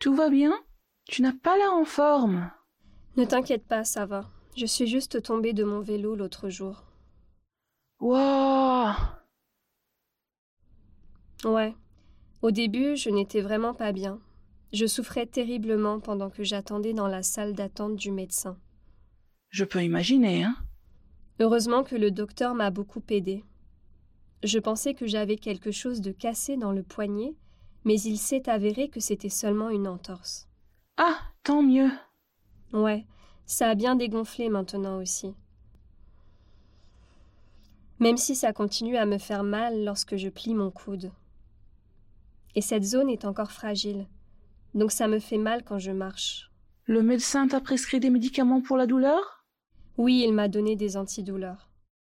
Tout va bien? Tu n'as pas l'air en forme. Ne t'inquiète pas, ça va. Je suis juste tombée de mon vélo l'autre jour. Wouah! Ouais. Au début, je n'étais vraiment pas bien. Je souffrais terriblement pendant que j'attendais dans la salle d'attente du médecin. Je peux imaginer, hein? Heureusement que le docteur m'a beaucoup aidée. Je pensais que j'avais quelque chose de cassé dans le poignet, mais il s'est avéré que c'était seulement une entorse. Ah, tant mieux. Ouais, ça a bien dégonflé maintenant aussi. Même si ça continue à me faire mal lorsque je plie mon coude. Et cette zone est encore fragile, donc ça me fait mal quand je marche. Le médecin t'a prescrit des médicaments pour la douleur? Oui, il m'a donné des antidouleurs.